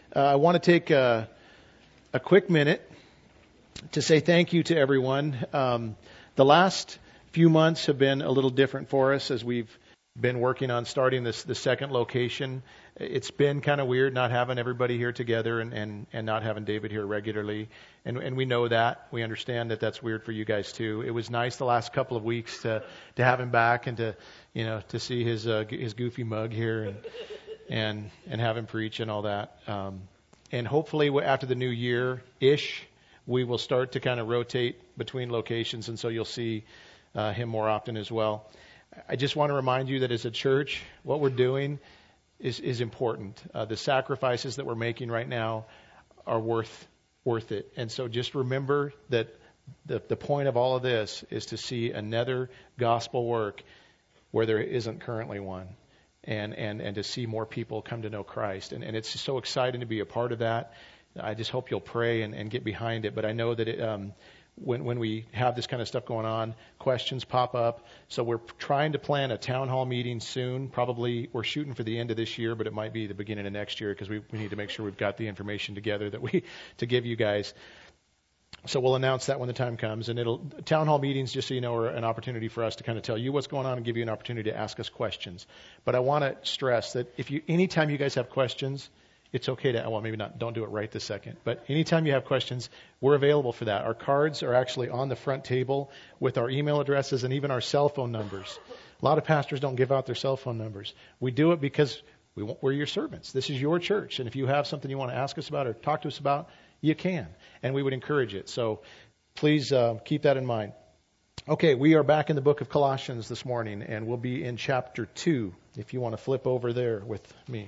I want to take a quick minute to say thank you to everyone. The last few months have been a little different for us as we've been working on starting the second location. It's been kind of weird not having everybody here together and not having David here regularly. And we know that. We understand that that's weird for you guys too. It was nice the last couple of weeks to have him back and to see his goofy mug here and have him preach and all that. And hopefully after the new year-ish, we will start to kind of rotate between locations, and so you'll see him more often as well. I just want to remind you that as a church, what we're doing is important. The sacrifices that we're making right now are worth it. And so just remember that the point of all of this is to see another gospel work where there isn't currently one. And to see more people come to know Christ. And it's so exciting to be a part of that. I just hope you'll pray and get behind it. But I know that when we have this kind of stuff going on, questions pop up. So we're trying to plan a town hall meeting soon. Probably we're shooting for the end of this year, but it might be the beginning of next year because we need to make sure we've got the information together to give you guys. So we'll announce that when the time comes. And town hall meetings, just so you know, are an opportunity for us to kind of tell you what's going on and give you an opportunity to ask us questions. But I want to stress that anytime you guys have questions, it's okay maybe not, don't do it right this second. But anytime you have questions, we're available for that. Our cards are actually on the front table with our email addresses and even our cell phone numbers. A lot of pastors don't give out their cell phone numbers. We do it because we're your servants. This is your church. And if you have something you want to ask us about or talk to us about, you can, and we would encourage it. So please keep that in mind. Okay, we are back in the book of Colossians this morning, and we'll be in chapter 2, if you want to flip over there with me.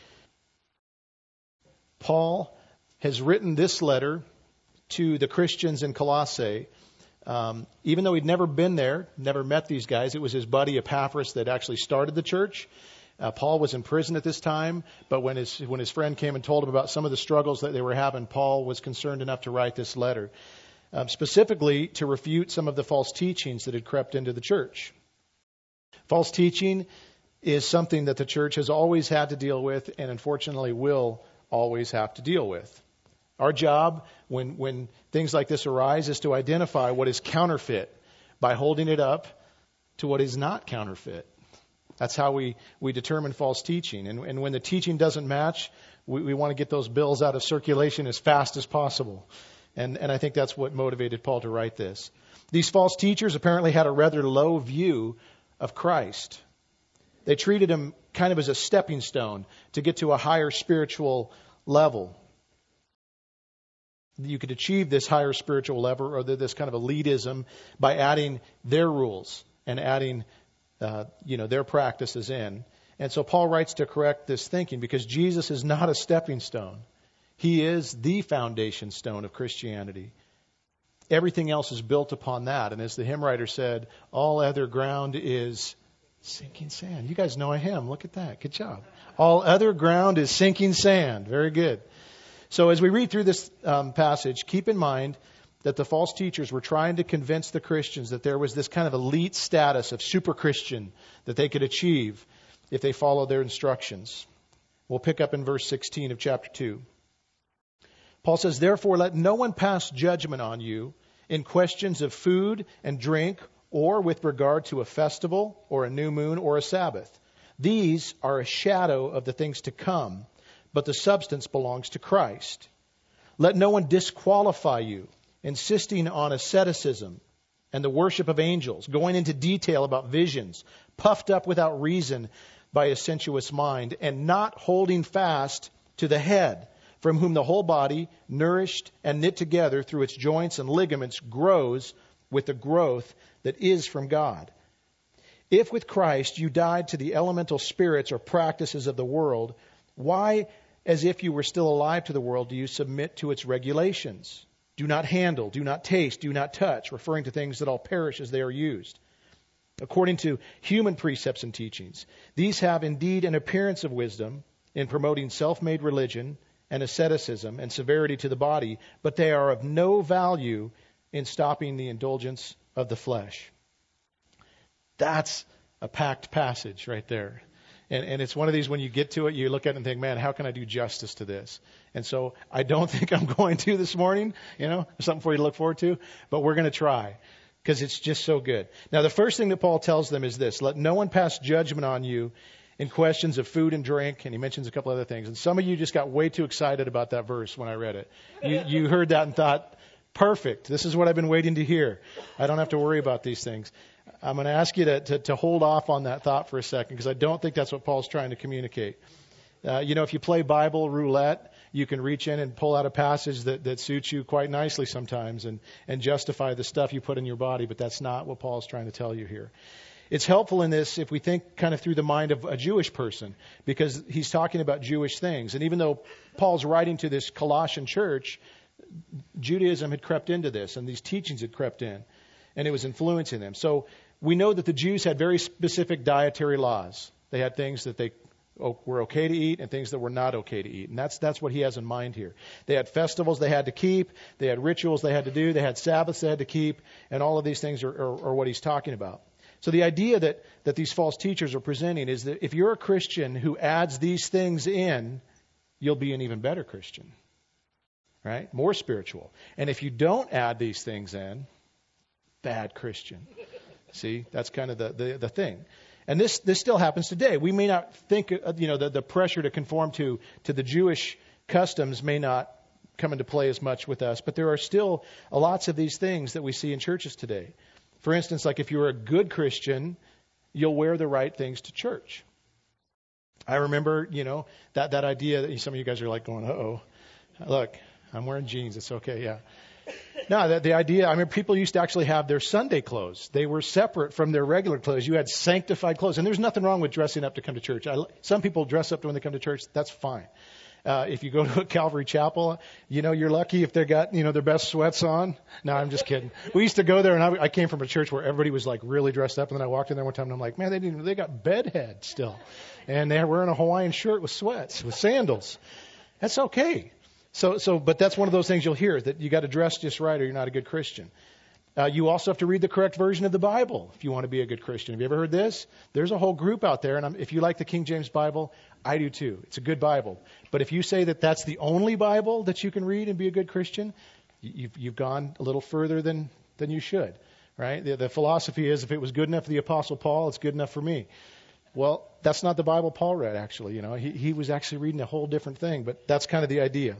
Paul has written this letter to the Christians in Colossae. Even though he'd never been there, never met these guys, it was his buddy Epaphras that actually started the church. Paul was in prison at this time, but when his friend came and told him about some of the struggles that they were having, Paul was concerned enough to write this letter, specifically to refute some of the false teachings that had crept into the church. False teaching is something that the church has always had to deal with and unfortunately will always have to deal with. Our job when things like this arise is to identify what is counterfeit by holding it up to what is not counterfeit. That's how we determine false teaching. And when the teaching doesn't match, we want to get those bills out of circulation as fast as possible. And I think that's what motivated Paul to write this. These false teachers apparently had a rather low view of Christ. They treated him kind of as a stepping stone to get to a higher spiritual level. You could achieve this higher spiritual level or this kind of elitism by adding their rules and adding their practices in. And so Paul writes to correct this thinking because Jesus is not a stepping stone. He is the foundation stone of Christianity. Everything else is built upon that. And as the hymn writer said, all other ground is sinking sand. You guys know a hymn. Look at that. Good job. All other ground is sinking sand. Very good. So as we read through this passage, keep in mind that the false teachers were trying to convince the Christians that there was this kind of elite status of super Christian that they could achieve if they followed their instructions. We'll pick up in verse 16 of chapter 2. Paul says, therefore, let no one pass judgment on you in questions of food and drink or with regard to a festival or a new moon or a Sabbath. These are a shadow of the things to come, but the substance belongs to Christ. Let no one disqualify you, insisting on asceticism and the worship of angels, going into detail about visions, puffed up without reason by a sensuous mind, and not holding fast to the head, from whom the whole body, nourished and knit together through its joints and ligaments, grows with the growth that is from God. If with Christ you died to the elemental spirits or practices of the world, why, as if you were still alive to the world, do you submit to its regulations? Do not handle, do not taste, do not touch, referring to things that all perish as they are used. According to human precepts and teachings, these have indeed an appearance of wisdom in promoting self-made religion and asceticism and severity to the body, but they are of no value in stopping the indulgence of the flesh. That's a packed passage right there. And it's one of these, when you get to it, you look at it and think, man, how can I do justice to this? And so I don't think I'm going to this morning, something for you to look forward to, but we're going to try because it's just so good. Now, the first thing that Paul tells them is this: let no one pass judgment on you in questions of food and drink. And he mentions a couple other things. And some of you just got way too excited about that verse when I read it. You heard that and thought, perfect. This is what I've been waiting to hear. I don't have to worry about these things. I'm going to ask you to hold off on that thought for a second, because I don't think that's what Paul's trying to communicate. If you play Bible roulette, you can reach in and pull out a passage that suits you quite nicely sometimes and justify the stuff you put in your body, but that's not what Paul's trying to tell you here. It's helpful in this if we think kind of through the mind of a Jewish person, because he's talking about Jewish things. And even though Paul's writing to this Colossian church, Judaism had crept into this, and these teachings had crept in, and it was influencing them. So we know that the Jews had very specific dietary laws. They had things that they were okay to eat and things that were not okay to eat. And that's what he has in mind here. They had festivals they had to keep. They had rituals they had to do. They had Sabbaths they had to keep. And all of these things are what he's talking about. So the idea that these false teachers are presenting is that if you're a Christian who adds these things in, you'll be an even better Christian. Right? More spiritual. And if you don't add these things in, bad Christian. See, that's kind of the thing. And this still happens today. We may not think, the pressure to conform to the Jewish customs may not come into play as much with us, but there are still lots of these things that we see in churches today. For instance, like if you're a good Christian, you'll wear the right things to church. I remember, that idea that some of you guys are like going, uh-oh, look, I'm wearing jeans. It's okay, yeah. No, the idea, I mean, people used to actually have their Sunday clothes. They were separate from their regular clothes. You had sanctified clothes. And there's nothing wrong with dressing up to come to church. Some people dress up when they come to church. That's fine. If you go to a Calvary Chapel, you're lucky if they got, their best sweats on. No, I'm just kidding. We used to go there, and I came from a church where everybody was like really dressed up. And then I walked in there one time, and I'm like, man, they got bedhead still. And they're wearing a Hawaiian shirt with sweats, with sandals. That's okay. But that's one of those things you'll hear, that you got to dress just right or you're not a good Christian. You also have to read the correct version of the Bible if you want to be a good Christian. Have you ever heard this? There's a whole group out there, and if you like the King James Bible, I do too. It's a good Bible. But if you say that that's the only Bible that you can read and be a good Christian, you've gone a little further than you should, right? The philosophy is, if it was good enough for the Apostle Paul, it's good enough for me. Well, that's not the Bible Paul read, actually. He was actually reading a whole different thing, but that's kind of the idea.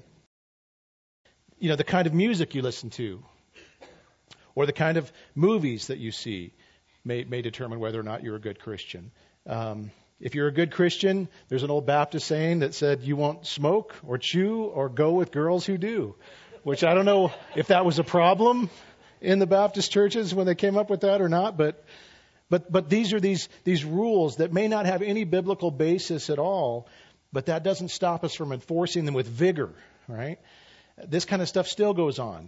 The kind of music you listen to or the kind of movies that you see may determine whether or not you're a good Christian. If you're a good Christian, there's an old Baptist saying that said you won't smoke or chew or go with girls who do, which I don't know if that was a problem in the Baptist churches when they came up with that or not, but these are these rules that may not have any biblical basis at all, but that doesn't stop us from enforcing them with vigor, right? This kind of stuff still goes on.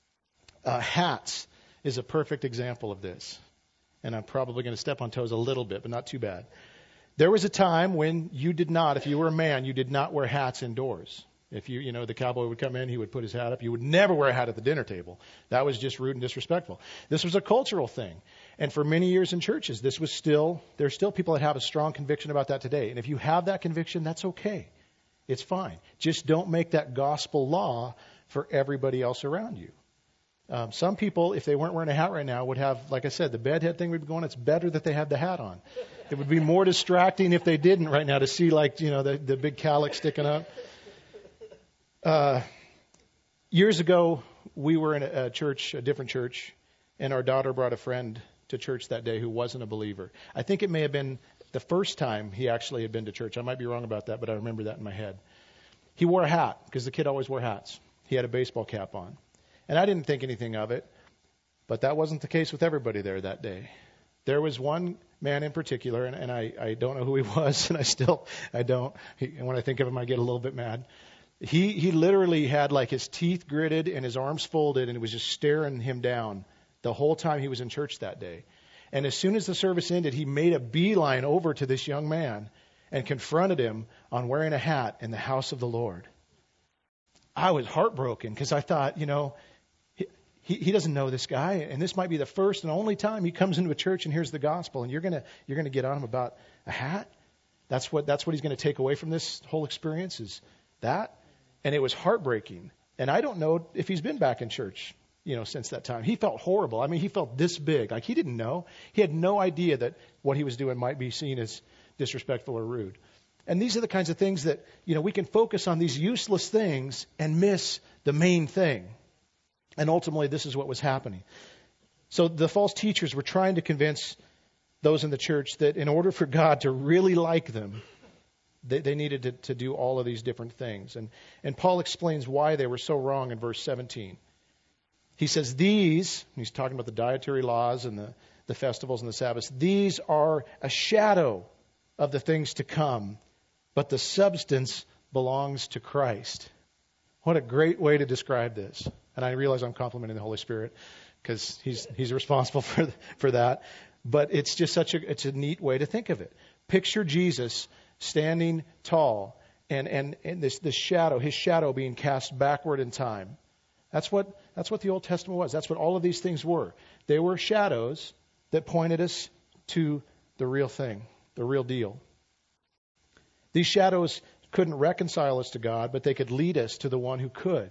Hats is a perfect example of this. And I'm probably going to step on toes a little bit, but not too bad. There was a time when you did not, if you were a man, you did not wear hats indoors. If the cowboy would come in, he would put his hat up. You would never wear a hat at the dinner table. That was just rude and disrespectful. This was a cultural thing. And for many years in churches, there's still people that have a strong conviction about that today. And if you have that conviction, that's okay. It's fine. Just don't make that gospel law for everybody else around you. Some people, if they weren't wearing a hat right now, would have, like I said, the bedhead thing would be going. It's better that they had the hat on. It would be more distracting if they didn't right now to see the big calyx sticking up. Years ago, we were in a different church, and our daughter brought a friend to church that day who wasn't a believer. I think it may have been the first time he actually had been to church. I might be wrong about that, but I remember that in my head. He wore a hat, because the kid always wore hats. He had a baseball cap on. And I didn't think anything of it, but that wasn't the case with everybody there that day. There was one man in particular, and I don't know who he was, and I don't. And when I think of him, I get a little bit mad. He literally had like his teeth gritted and his arms folded, and it was just staring him down the whole time he was in church that day. And as soon as the service ended, he made a beeline over to this young man and confronted him on wearing a hat in the house of the Lord. I was heartbroken because I thought, he doesn't know this guy, and this might be the first and only time he comes into a church and hears the gospel, and you're gonna get on him about a hat. That's what he's going to take away from this whole experience is that. And it was heartbreaking. And I don't know if he's been back in church, since that time. He felt horrible. I mean, he felt this big. Like he didn't know. He had no idea that what he was doing might be seen as disrespectful or rude. And these are the kinds of things that, we can focus on these useless things and miss the main thing. And ultimately, this is what was happening. So the false teachers were trying to convince those in the church that in order for God to really like them, they needed to do all of these different things. And Paul explains why they were so wrong in verse 17. He says, he's talking about the dietary laws and the festivals and the Sabbaths, these are a shadow of the things to come, but the substance belongs to Christ. What a great way to describe this. And I realize I'm complimenting the Holy Spirit because he's responsible for that. But it's just it's a neat way to think of it. Picture Jesus standing tall and this shadow, his shadow being cast backward in time. That's what the Old Testament was. That's what all of these things were. They were shadows that pointed us to the real thing, the real deal. These shadows couldn't reconcile us to God, but they could lead us to the one who could.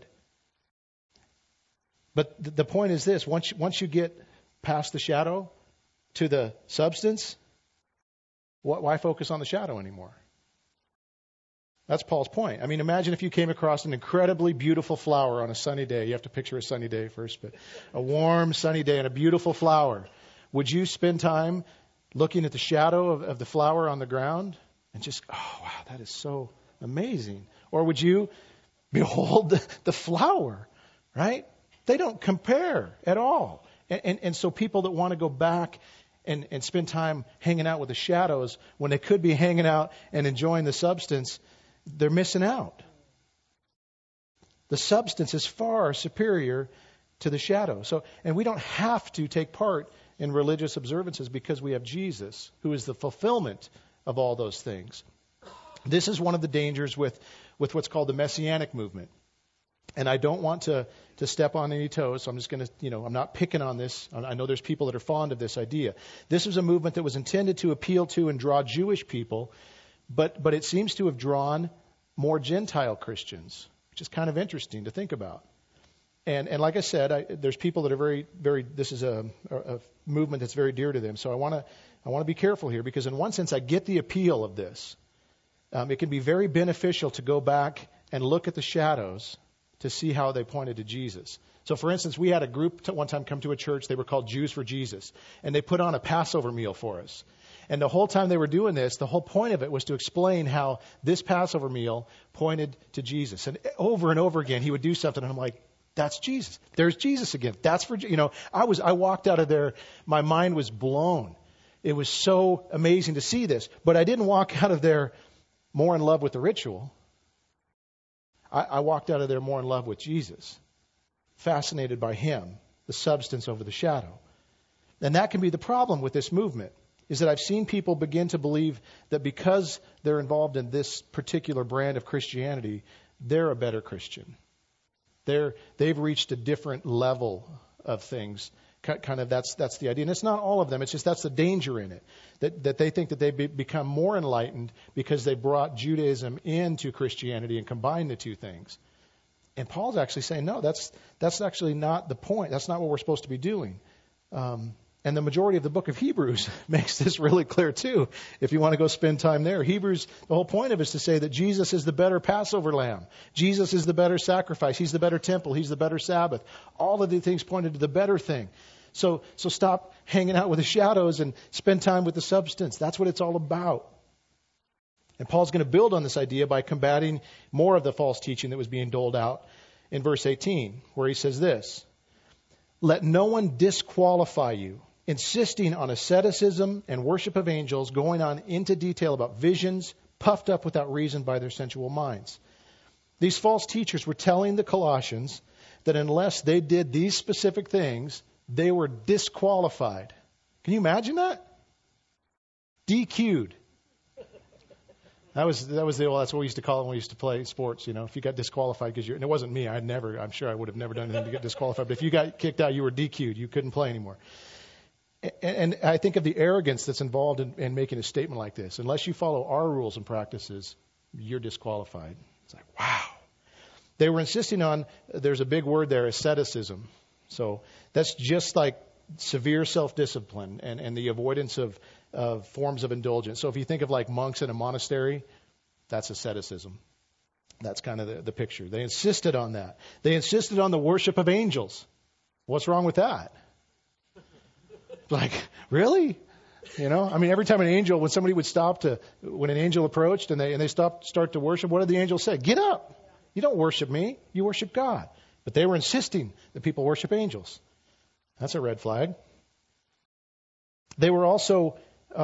But the point is this, once you get past the shadow to the substance, why focus on the shadow anymore? That's Paul's point. I mean, imagine if you came across an incredibly beautiful flower on a sunny day. You have to picture a sunny day first, but a warm, sunny day and a beautiful flower. Would you spend time looking at the shadow of the flower on the ground and just, oh, wow, that is so amazing? Or would you behold the flower, right? They don't compare at all. And so people that want to go back and spend time hanging out with the shadows when they could be hanging out and enjoying the substance, they're missing out. The substance is far superior to the shadow. And we don't have to take part in religious observances because we have Jesus, who is the fulfillment of all those things. This is one of the dangers with what's called the Messianic movement. And I don't want to step on any toes, so I'm just going to, I'm not picking on this. I know there's people that are fond of this idea. This was a movement that was intended to appeal to and draw Jewish people, but it seems to have drawn more Gentile Christians, which is kind of interesting to think about. And like I said, there's people that are very, very, this is a movement that's very dear to them. So I want to be careful here because in one sense I get the appeal of this. It can be very beneficial to go back and look at the shadows to see how they pointed to Jesus. So for instance, we had a group one time come to a church. They were called Jews for Jesus. And they put on a Passover meal for us. And the whole time they were doing this, the whole point of it was to explain how this Passover meal pointed to Jesus. And over again, he would do something. And I'm like, that's Jesus. There's Jesus again. That's for, I walked out of there. My mind was blown. It was so amazing to see this. But I didn't walk out of there more in love with the ritual. I walked out of there more in love with Jesus, fascinated by him, the substance over the shadow. And that can be the problem with this movement, is that I've seen people begin to believe that because they're involved in this particular brand of Christianity, they're a better Christian. They've reached a different level of things. Kind of that's the idea. And it's not all of them. It's just that's the danger in it. That they think that they become more enlightened because they brought Judaism into Christianity and combined the two things. And Paul's actually saying, no, that's actually not the point. That's not what we're supposed to be doing. And the majority of the book of Hebrews makes this really clear too, if you want to go spend time there. Hebrews, the whole point of it is to say that Jesus is the better Passover lamb. Jesus is the better sacrifice. He's the better temple. He's the better Sabbath. All of the things pointed to the better thing. So stop hanging out with the shadows and spend time with the substance. That's what it's all about. And Paul's going to build on this idea by combating more of the false teaching that was being doled out in verse 18, where he says this: let no one disqualify you, insisting on asceticism and worship of angels, going on into detail about visions, puffed up without reason by their sensual minds. These false teachers were telling the Colossians that unless they did these specific things, they were disqualified. Can you imagine that? DQ'd. That's what we used to call it when we used to play sports. If you got disqualified because and it wasn't me. I'm sure I would have never done anything to get disqualified. But if you got kicked out, you were DQ'd. You couldn't play anymore. And I think of the arrogance that's involved in making a statement like this. Unless you follow our rules and practices, you're disqualified. It's like, wow. They were insisting on, there's a big word there, asceticism. So that's just like severe self-discipline and the avoidance of forms of indulgence. So if you think of like monks in a monastery, that's asceticism. That's kind of the picture. They insisted on that. They insisted on the worship of angels. What's wrong with that? Like, really? You know, I mean, every time when somebody would when an angel approached and they start to worship, what did the angel say? Get up. You don't worship me. You worship God. But they were insisting that people worship angels. That's a red flag. They were also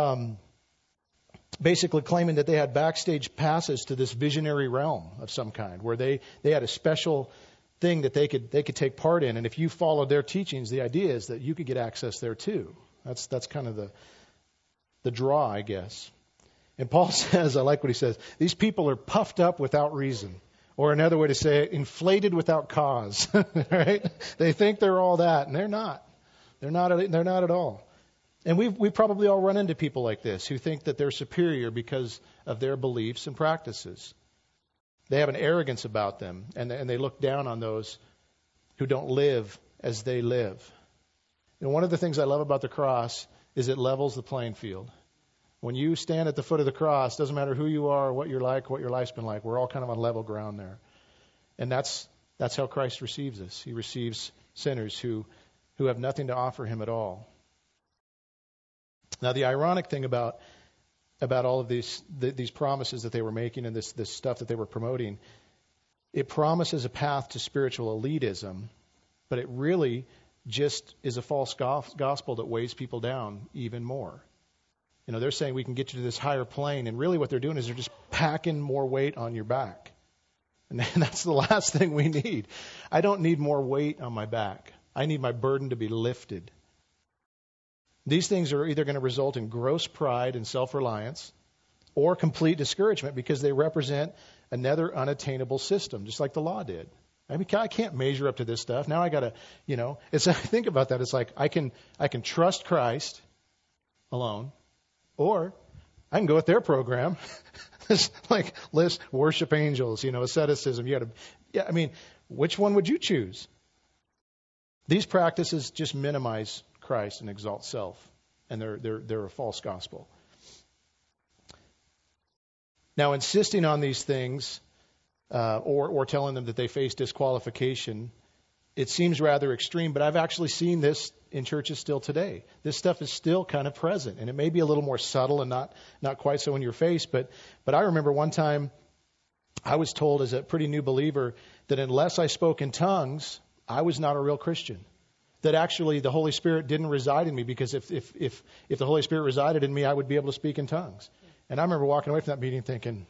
basically claiming that they had backstage passes to this visionary realm of some kind, where they had a special thing that they could take part in, and if you followed their teachings, the idea is that you could get access there too. That's kind of the draw, I guess. And Paul says, I like what he says, these people are puffed up without reason, or another way to say it, inflated without cause. Right? They think they're all that, and they're not. They're not at all. And we probably all run into people like this who think that they're superior because of their beliefs and practices. They have an arrogance about them, and they look down on those who don't live as they live. And one of the things I love about the cross is it levels the playing field. When you stand at the foot of the cross, doesn't matter who you are, what you're like, what your life's been like, we're all kind of on level ground there. And that's how Christ receives us. He receives sinners who have nothing to offer him at all. Now, the ironic thing about all of these promises that they were making and this stuff that they were promoting, it promises a path to spiritual elitism, but it really just is a false gospel that weighs people down even more. You know, they're saying we can get you to this higher plane, and really what they're doing is they're just packing more weight on your back. And that's the last thing we need. I don't need more weight on my back. I need my burden to be lifted. These things are either going to result in gross pride and self-reliance or complete discouragement because they represent another unattainable system, just like the law did. I mean, I can't measure up to this stuff. Now I got to, think about that. It's like I can trust Christ alone, or I can go with their program. It's like list worship angels, asceticism. Which one would you choose? These practices just minimize Christ and exalt self, and they're a false gospel. Now, insisting on these things or telling them that they face disqualification, it seems rather extreme, but I've actually seen this in churches still today. This stuff is still kind of present, and it may be a little more subtle and not quite so in your face, but I remember one time I was told as a pretty new believer that unless I spoke in tongues, I was not a real Christian. That actually the Holy Spirit didn't reside in me, because if the Holy Spirit resided in me, I would be able to speak in tongues. And I remember walking away from that meeting thinking,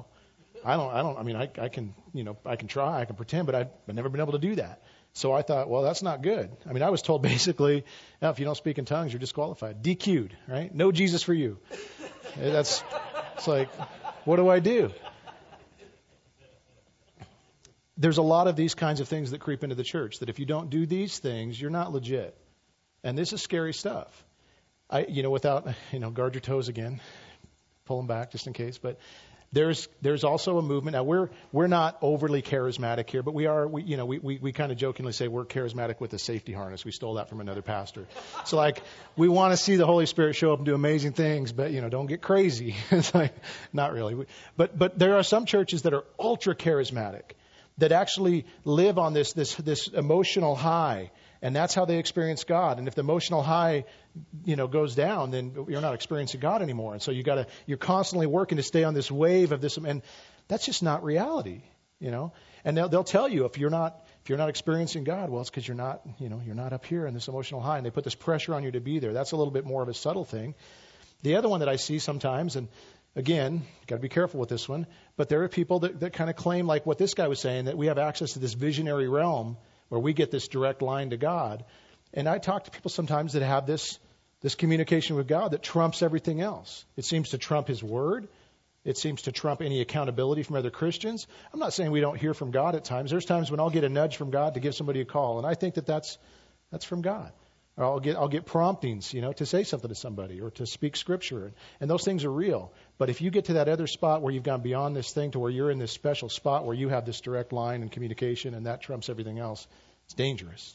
I can try, I can pretend, but I've never been able to do that. So I thought, well, that's not good. I mean, I was told basically, if you don't speak in tongues, you're disqualified. DQ'd, right? No Jesus for you. It's like, what do I do? There's a lot of these kinds of things that creep into the church, that if you don't do these things, you're not legit. And this is scary stuff. Without, guard your toes again, pull them back just in case. But there's also a movement. Now, we're not overly charismatic here, but we are, we kind of jokingly say we're charismatic with a safety harness. We stole that from another pastor. So we want to see the Holy Spirit show up and do amazing things, but, don't get crazy. It's like, not really. But there are some churches that are ultra charismatic, that actually live on this emotional high, and that's how they experience God. And if the emotional high, goes down, then you're not experiencing God anymore. And so you're constantly working to stay on this wave of this, and that's just not reality, And they'll tell you if you're not experiencing God, well, it's because you're not up here in this emotional high, and they put this pressure on you to be there. That's a little bit more of a subtle thing. The other one that I see sometimes, and again, got to be careful with this one, but there are people that kind of claim, like what this guy was saying, that we have access to this visionary realm where we get this direct line to God. And I talk to people sometimes that have this communication with God that trumps everything else. It seems to trump His Word. It seems to trump any accountability from other Christians. I'm not saying we don't hear from God at times. There's times when I'll get a nudge from God to give somebody a call, and I think that's from God. Or I'll get promptings, to say something to somebody or to speak scripture. And those things are real. But if you get to that other spot where you've gone beyond this thing to where you're in this special spot where you have this direct line and communication and that trumps everything else, it's dangerous.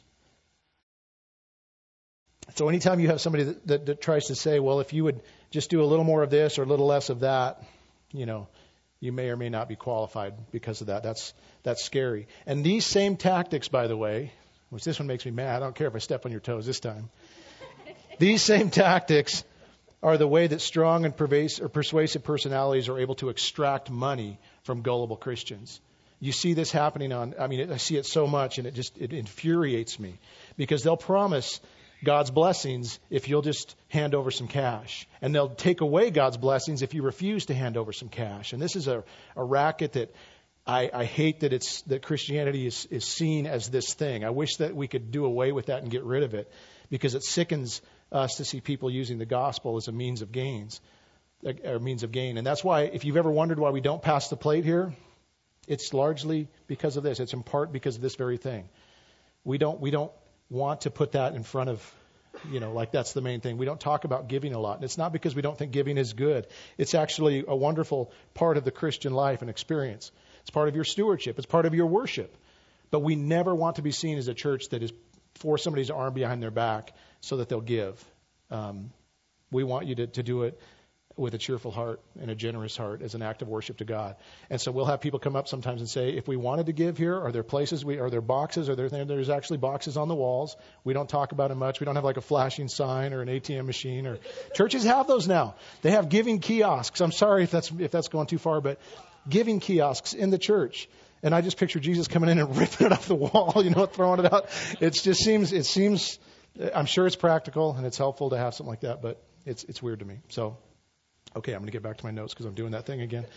So anytime you have somebody that tries to say, well, if you would just do a little more of this or a little less of that, you may or may not be qualified because of that. That's scary. And these same tactics, by the way, which this one makes me mad. I don't care if I step on your toes this time. These same tactics are the way that strong and persuasive personalities are able to extract money from gullible Christians. You see this happening I see it so much, and it infuriates me because they'll promise God's blessings if you'll just hand over some cash. And they'll take away God's blessings if you refuse to hand over some cash. And this is a racket that I hate that Christianity is seen as this thing. I wish that we could do away with that and get rid of it because it sickens us to see people using the gospel as a means of gain. And that's why, if you've ever wondered why we don't pass the plate here, it's largely because of this. It's in part because of this very thing. We don't want to put that in front of, like that's the main thing. We don't talk about giving a lot. And it's not because we don't think giving is good. It's actually a wonderful part of the Christian life and experience. It's part of your stewardship. It's part of your worship. But we never want to be seen as a church that is for somebody's arm behind their back so that they'll give. We want you to do it with a cheerful heart and a generous heart as an act of worship to God. And so we'll have people come up sometimes and say, if we wanted to give here, are there places, are there boxes, there's actually boxes on the walls. We don't talk about it much. We don't have like a flashing sign or an ATM machine. Or churches have those now. They have giving kiosks. I'm sorry if that's going too far, but giving kiosks in the church. And I just picture Jesus coming in and ripping it off the wall, throwing it out. It seems, I'm sure it's practical and it's helpful to have something like that, but it's weird to me. So, okay, I'm going to get back to my notes because I'm doing that thing again.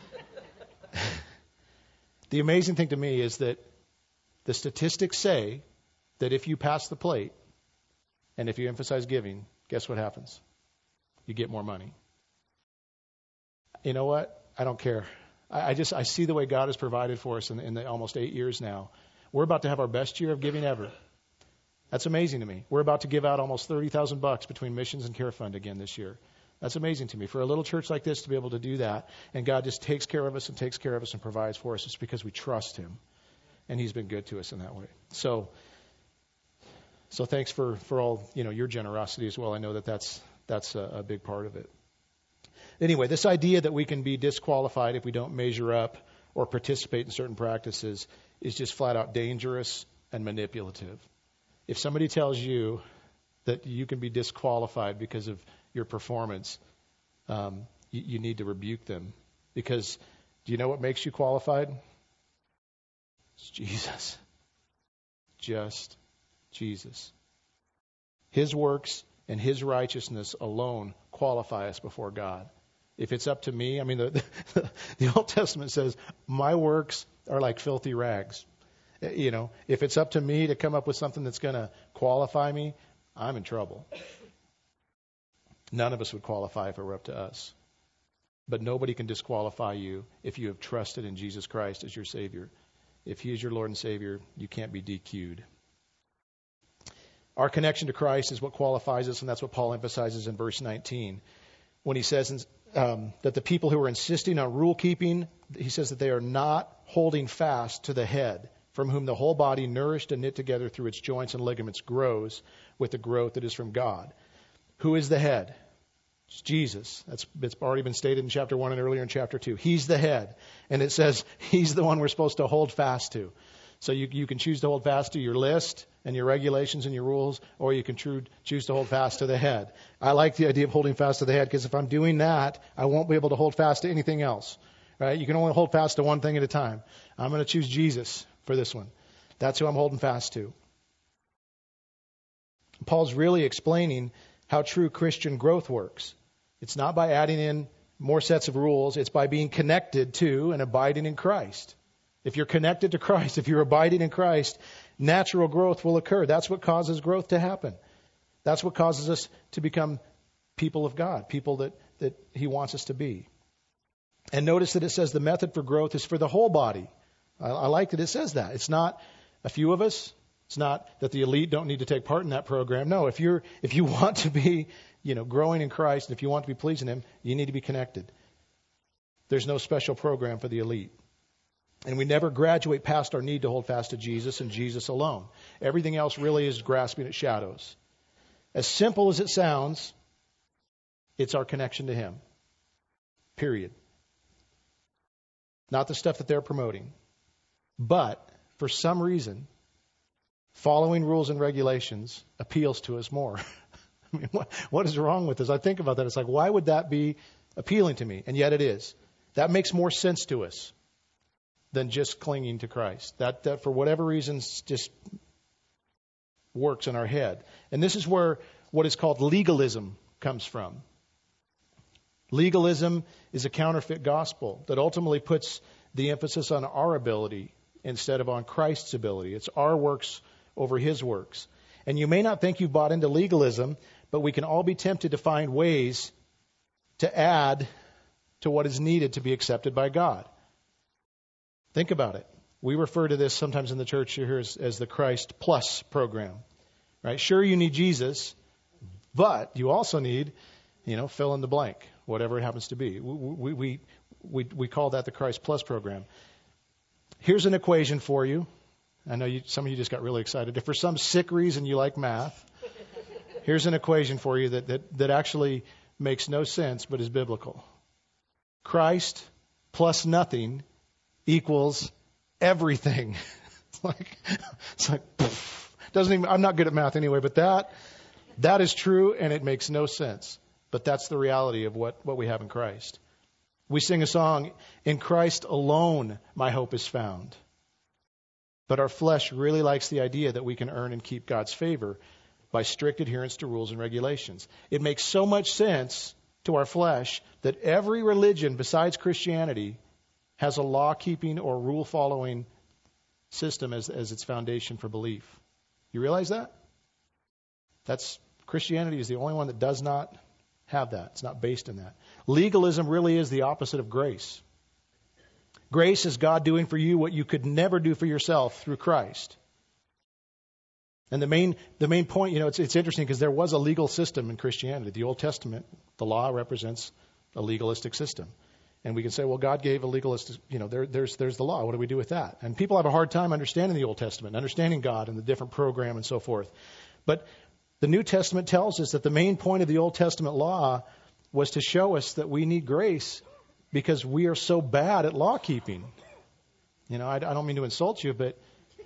The amazing thing to me is that the statistics say that if you pass the plate and if you emphasize giving, guess what happens? You get more money. You know what? I don't care. I see the way God has provided for us in the almost 8 years now. We're about to have our best year of giving ever. That's amazing to me. We're about to give out almost $30,000 between missions and care fund again this year. That's amazing to me. For a little church like this to be able to do that, and God just takes care of us and provides for us, it's because we trust Him. And He's been good to us in that way. So thanks for all, your generosity as well. I know that's a big part of it. Anyway, this idea that we can be disqualified if we don't measure up or participate in certain practices is just flat out dangerous and manipulative. If somebody tells you that you can be disqualified because of your performance, you need to rebuke them. Because do you know what makes you qualified? It's Jesus. Just Jesus. His works and His righteousness alone qualify us before God. If it's up to me, the Old Testament says, my works are like filthy rags. If it's up to me to come up with something that's going to qualify me, I'm in trouble. None of us would qualify if it were up to us. But nobody can disqualify you if you have trusted in Jesus Christ as your Savior. If He is your Lord and Savior, you can't be DQ'd. Our connection to Christ is what qualifies us, and that's what Paul emphasizes in verse 19. When he says that the people who are insisting on rule keeping, he says that they are not holding fast to the head, from whom the whole body, nourished and knit together through its joints and ligaments, grows with the growth that is from God. Who is the head? It's Jesus. It's already been stated in chapter 1 and earlier in chapter 2. He's the head. And it says He's the one we're supposed to hold fast to. So you can choose to hold fast to your list and your regulations and your rules, or you can choose to hold fast to the head. I like the idea of holding fast to the head because if I'm doing that, I won't be able to hold fast to anything else. Right? You can only hold fast to one thing at a time. I'm going to choose Jesus for this one. That's who I'm holding fast to. Paul's really explaining how true Christian growth works. It's not by adding in more sets of rules. It's by being connected to and abiding in Christ. If you're connected to Christ, if you're abiding in Christ, natural growth will occur. That's what causes growth to happen. That's what causes us to become people of God, people that He wants us to be. And notice that it says the method for growth is for the whole body. I like that it says that. It's not a few of us. It's not that the elite don't need to take part in that program. No, if you want to be, growing in Christ, and if you want to be pleasing Him, you need to be connected. There's no special program for the elite. And we never graduate past our need to hold fast to Jesus and Jesus alone. Everything else really is grasping at shadows. As simple as it sounds, it's our connection to Him. Period. Not the stuff that they're promoting. But for some reason, following rules and regulations appeals to us more. I mean, what is wrong with this? I think about that. It's like, why would that be appealing to me? And yet it is. That makes more sense to us than just clinging to Christ. That for whatever reasons just works in our head. And this is where what is called legalism comes from. Legalism is a counterfeit gospel that ultimately puts the emphasis on our ability instead of on Christ's ability. It's our works over His works. And you may not think you've bought into legalism, but we can all be tempted to find ways to add to what is needed to be accepted by God. Think about it. We refer to this sometimes in the church here as the Christ Plus program. Right? Sure, you need Jesus, but you also need, fill in the blank, whatever it happens to be. We call that the Christ Plus program. Here's an equation for you. I know some of you just got really excited. If for some sick reason you like math, here's an equation for you that actually makes no sense but is biblical. Christ plus nothing equals everything. It's like doesn't even. I'm not good at math anyway, but that is true, and it makes no sense. But that's the reality of what we have in Christ. We sing a song, "In Christ alone my hope is found." But our flesh really likes the idea that we can earn and keep God's favor by strict adherence to rules and regulations. It makes so much sense to our flesh that every religion besides Christianity has a law-keeping or rule-following system as its foundation for belief. You realize that? Christianity is the only one that does not have that. It's not based in that. Legalism really is the opposite of grace. Grace is God doing for you what you could never do for yourself through Christ. And the main point, it's interesting because there was a legal system in Christianity. The Old Testament, the law represents a legalistic system. And we can say, well, God gave a legalistic, there's the law. What do we do with that? And people have a hard time understanding the Old Testament, understanding God and the different program and so forth. But the New Testament tells us that the main point of the Old Testament law was to show us that we need grace because we are so bad at law keeping. I don't mean to insult you, but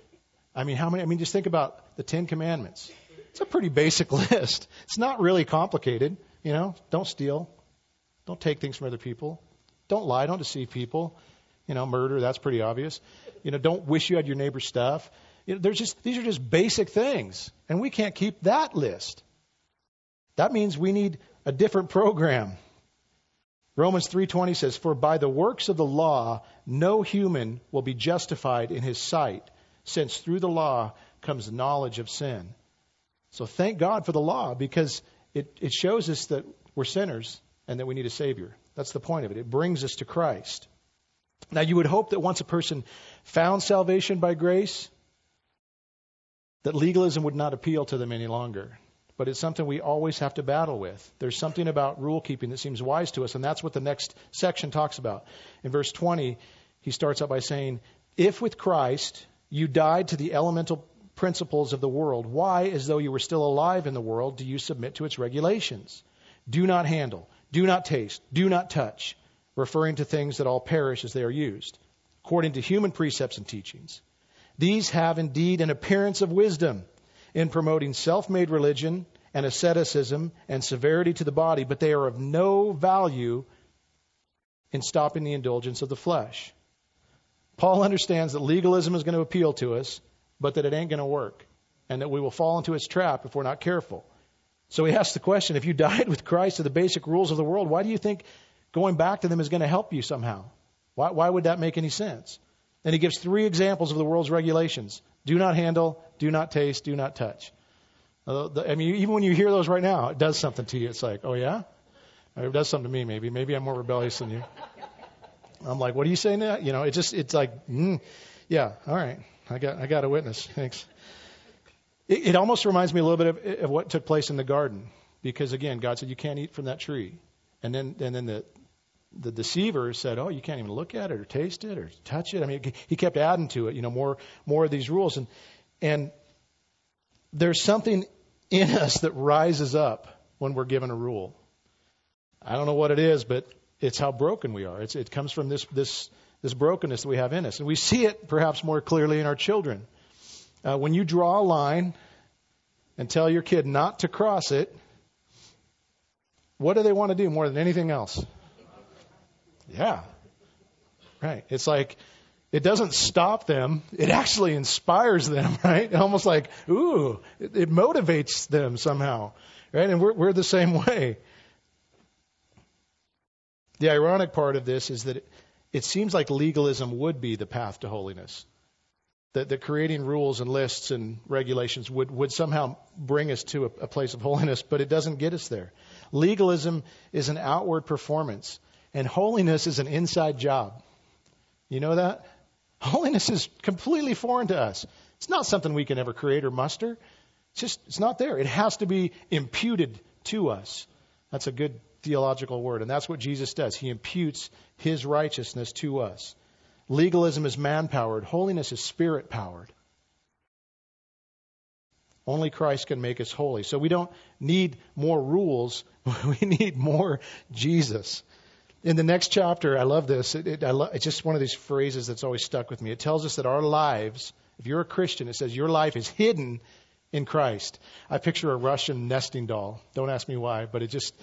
just think about the 10 Commandments. It's a pretty basic list. It's not really complicated. Don't steal. Don't take things from other people. Don't lie. Don't deceive people. Murder, that's pretty obvious. Don't wish you had your neighbor's stuff. These are just basic things. And we can't keep that list. That means we need a different program. Romans 3:20 says, "For by the works of the law, no human will be justified in his sight, since through the law comes knowledge of sin." So thank God for the law, because it shows us that we're sinners and that we need a Savior. That's the point of it. It brings us to Christ. Now, you would hope that once a person found salvation by grace, that legalism would not appeal to them any longer. But it's something we always have to battle with. There's something about rule keeping that seems wise to us, and that's what the next section talks about. In verse 20, he starts out by saying, "If with Christ you died to the elemental principles of the world, why, as though you were still alive in the world, do you submit to its regulations? Do not handle, do not taste, do not touch," referring to things that all perish as they are used, according to human precepts and teachings. "These have indeed an appearance of wisdom in promoting self-made religion and asceticism and severity to the body, but they are of no value in stopping the indulgence of the flesh." Paul understands that legalism is going to appeal to us, but that it ain't going to work, and that we will fall into its trap if we're not careful. So he asks the question, if you died with Christ to the basic rules of the world, why do you think going back to them is going to help you somehow? Why would that make any sense? And he gives 3 examples of the world's regulations. Do not handle, do not taste, do not touch. Even when you hear those right now, it does something to you. It's like, oh yeah? Or it does something to me maybe. Maybe I'm more rebellious than you. I'm like, what are you saying now? It's like, yeah, all right. I got a witness. Thanks. It almost reminds me a little bit of what took place in the garden, because again, God said you can't eat from that tree, and then the deceiver said, oh, you can't even look at it or taste it or touch it. I mean, he kept adding to it, more of these rules, and there's something in us that rises up when we're given a rule. I don't know what it is, but it's how broken we are. It comes from this brokenness that we have in us, and we see it perhaps more clearly in our children. When you draw a line and tell your kid not to cross it, what do they want to do more than anything else? Yeah. Right. It's like, it doesn't stop them. It actually inspires them, right? Almost like, ooh, it motivates them somehow, right? And we're the same way. The ironic part of this is that it seems like legalism would be the path to holiness. That creating rules and lists and regulations would somehow bring us to a place of holiness, but it doesn't get us there. Legalism is an outward performance, and holiness is an inside job. You know that? Holiness is completely foreign to us. It's not something we can ever create or muster. It's not there. It has to be imputed to us. That's a good theological word, and that's what Jesus does. He imputes his righteousness to us. Legalism is man-powered. Holiness is spirit-powered. Only Christ can make us holy. So we don't need more rules. We need more Jesus. In the next chapter, I love this. It's just one of these phrases that's always stuck with me. It tells us that our lives, if you're a Christian, it says your life is hidden in Christ. I picture a Russian nesting doll. Don't ask me why, but it just,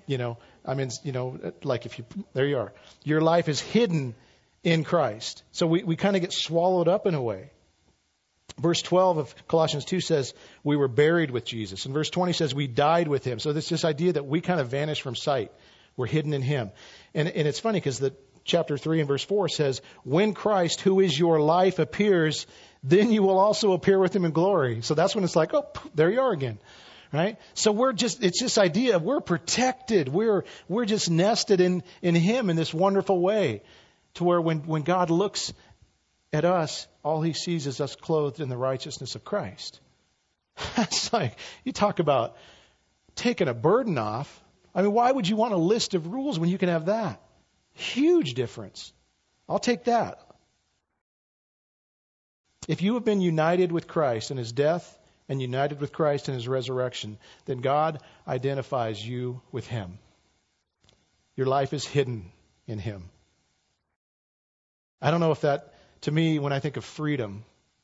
there you are. Your life is hidden in Christ. So we kind of get swallowed up in a way. Verse 12 of Colossians 2 says we were buried with Jesus. And verse 20 says we died with him. So there's this idea that we kind of vanish from sight. We're hidden in him. And it's funny because the chapter 3 and verse 4 says, when Christ, who is your life, appears, then you will also appear with him in glory. So that's when it's like, oh, there you are again. Right? So it's this idea of we're protected. We're just nested in him in this wonderful way. To where when God looks at us, all he sees is us clothed in the righteousness of Christ. That's like, you talk about taking a burden off. I mean, why would you want a list of rules when you can have that? Huge difference. I'll take that. If you have been united with Christ in his death and united with Christ in his resurrection, then God identifies you with him. Your life is hidden in him. I don't know if that, to me, when I think of freedom,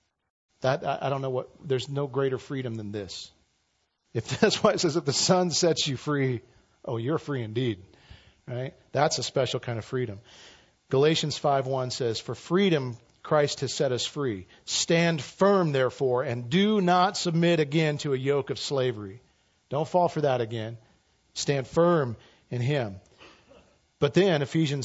I don't know there's no greater freedom than this. If that's why it says if the Son sets you free, oh, you're free indeed. Right? That's a special kind of freedom. Galatians 5:1 says, for freedom Christ has set us free. Stand firm, therefore, and do not submit again to a yoke of slavery. Don't fall for that again. Stand firm in him. But then Galatians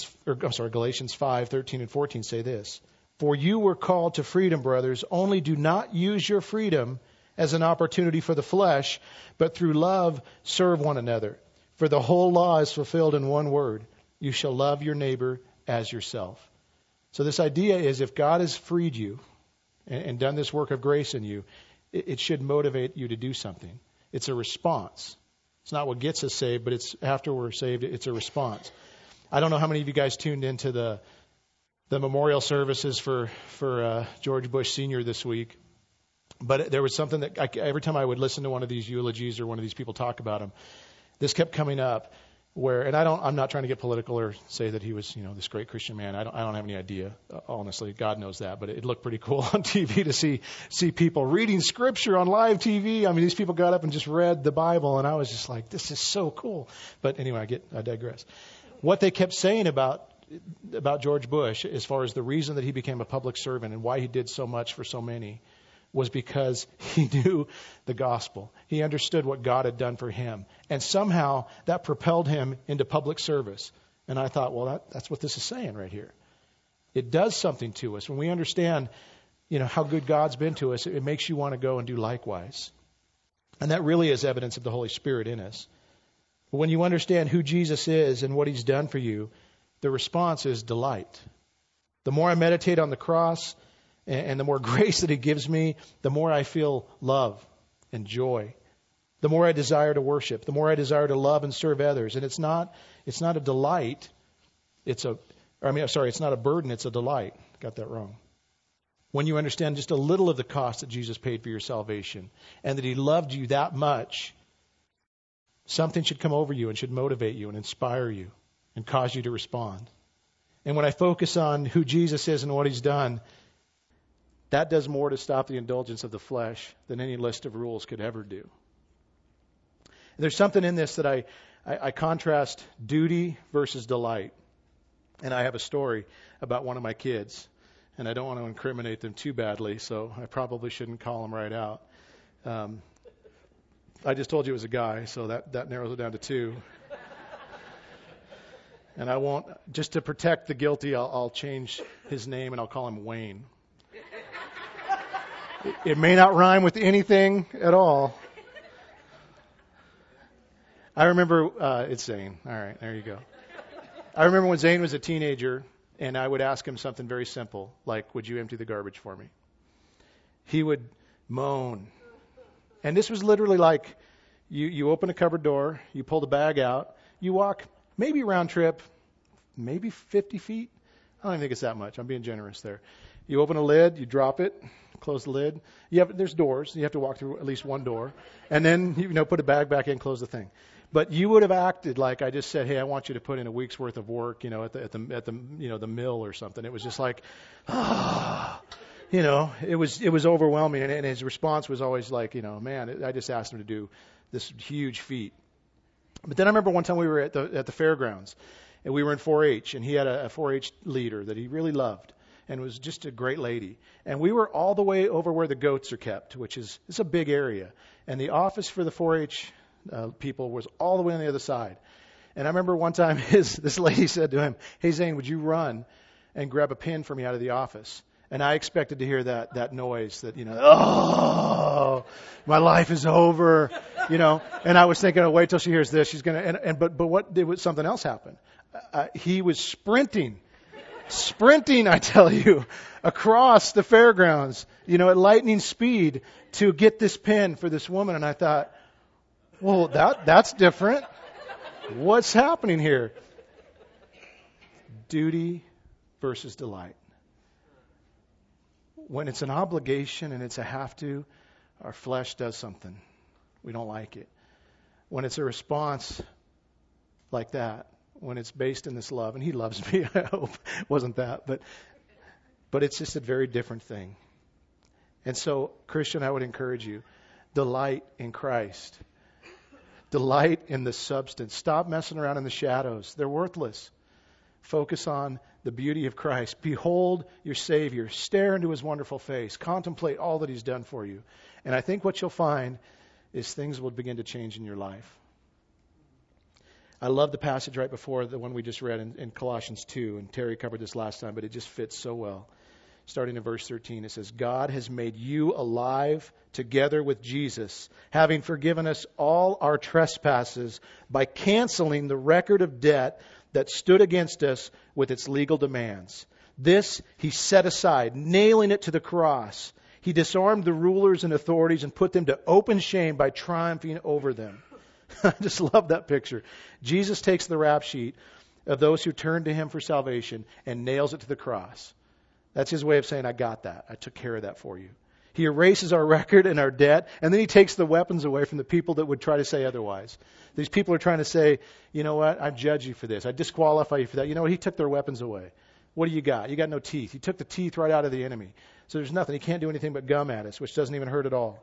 5:13 and 14 say this. For you were called to freedom, brothers. Only do not use your freedom as an opportunity for the flesh, but through love serve one another. For the whole law is fulfilled in one word. You shall love your neighbor as yourself. So this idea is if God has freed you and done this work of grace in you, it should motivate you to do something. It's a response. It's not what gets us saved, but it's after we're saved, it's a response. I don't know how many of you guys tuned into the memorial services for George Bush Sr. this week, but there was something that every time I would listen to one of these eulogies or one of these people talk about him, this kept coming up. I'm not trying to get political or say that he was, this great Christian man. I don't have any idea, honestly. God knows that, but it looked pretty cool on TV to see people reading scripture on live TV. I mean, these people got up and just read the Bible, and I was just like, this is so cool. But anyway, I digress. What they kept saying about George Bush, as far as the reason that he became a public servant and why he did so much for so many, was because he knew the gospel. He understood what God had done for him. And somehow that propelled him into public service. And I thought, well, that's what this is saying right here. It does something to us. When we understand, how good God's been to us, it makes you want to go and do likewise. And that really is evidence of the Holy Spirit in us. But when you understand who Jesus is and what he's done for you, the response is delight. The more I meditate on the cross and the more grace that he gives me, the more I feel love and joy. The more I desire to worship, the more I desire to love and serve others. And it's not a delight. It's not a burden. It's a delight. Got that wrong. When you understand just a little of the cost that Jesus paid for your salvation and that He loved you that much, something should come over you and should motivate you and inspire you and cause you to respond. And when I focus on who Jesus is and what He's done, that does more to stop the indulgence of the flesh than any list of rules could ever do. There's something in this that I contrast duty versus delight. And I have a story about one of my kids. And I don't want to incriminate them too badly, so I probably shouldn't call them right out. I just told you it was a guy, so that narrows it down to two. And I won't, just to protect the guilty, I'll change his name and I'll call him Wayne. It may not rhyme with anything at all. I remember, it's Zane. All right, there you go. I remember when Zane was a teenager, and I would ask him something very simple, like, would you empty the garbage for me? He would moan. And this was literally like, you open a cupboard door, you pull the bag out, you walk maybe round trip, maybe 50 feet. I don't even think it's that much. I'm being generous there. You open a lid, you drop it, close the lid. There's doors. You have to walk through at least one door. And then, put a bag back in, close the thing. But you would have acted like I just said, hey, I want you to put in a week's worth of work, at the mill or something. It was just like, it was overwhelming. And his response was always like, man, I just asked him to do this huge feat. But then I remember one time we were at the fairgrounds, and we were in 4-H, and he had a 4-H leader that he really loved, and was just a great lady. And we were all the way over where the goats are kept, it's a big area. And the office for the 4-H people was all the way on the other side. And I remember one time this lady said to him, hey, Zane, would you run and grab a pin for me out of the office? And I expected to hear that noise that, oh, my life is over, And I was thinking, oh, wait till she hears this. She's going to, but something else happened. He was sprinting, I tell you, across the fairgrounds, at lightning speed to get this pin for this woman. And I thought, well, that's different. What's happening here? Duty versus delight. When it's an obligation and it's a have to, our flesh does something. We don't like it. When it's a response like that, when it's based in this love, and He loves me, I hope it wasn't that, but it's just a very different thing. And so, Christian, I would encourage you, delight in Christ. Delight in the substance. Stop messing around in the shadows. They're worthless. Focus on the beauty of Christ. Behold your Savior. Stare into His wonderful face. Contemplate all that He's done for you. And I think what you'll find is things will begin to change in your life. I love the passage right before the one we just read in Colossians 2. And Terry covered this last time, but it just fits so well. Starting in verse 13, it says, God has made you alive together with Jesus, having forgiven us all our trespasses by canceling the record of debt that stood against us with its legal demands. This He set aside, nailing it to the cross. He disarmed the rulers and authorities and put them to open shame by triumphing over them. I just love that picture. Jesus takes the rap sheet of those who turn to Him for salvation and nails it to the cross. That's His way of saying, I got that. I took care of that for you. He erases our record and our debt, and then He takes the weapons away from the people that would try to say otherwise. These people are trying to say, you know what, I judge you for this. I disqualify you for that. You know what, He took their weapons away. What do you got? You got no teeth. He took the teeth right out of the enemy. So there's nothing. He can't do anything but gum at us, which doesn't even hurt at all.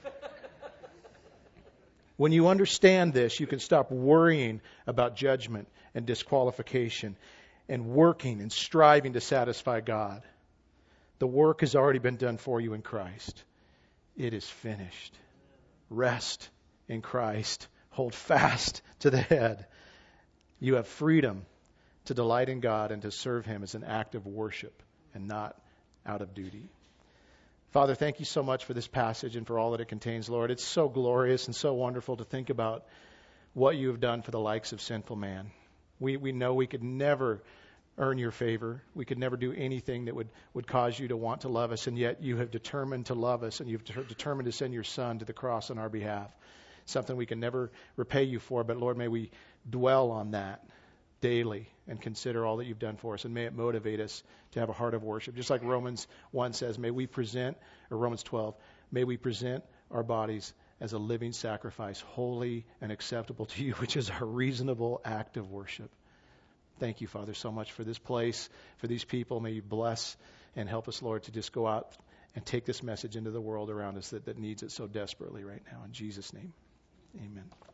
When you understand this, you can stop worrying about judgment and disqualification and working and striving to satisfy God. The work has already been done for you in Christ. It is finished. Rest in Christ. Hold fast to the head. You have freedom to delight in God and to serve Him as an act of worship and not out of duty. Father, thank you so much for this passage and for all that it contains, Lord. It's so glorious and so wonderful to think about what you have done for the likes of sinful man. We know we could never earn your favor. We could never do anything that would cause you to want to love us, and yet you have determined to love us, and you've determined to send your Son to the cross on our behalf. Something we can never repay you for, but Lord, may we dwell on that daily and consider all that you've done for us, and may it motivate us to have a heart of worship. Just like Romans 1 says, Romans 12, may we present our bodies as a living sacrifice, holy and acceptable to you, which is our reasonable act of worship. Thank you, Father, so much for this place, for these people. May you bless and help us, Lord, to just go out and take this message into the world around us that needs it so desperately right now. In Jesus' name, amen.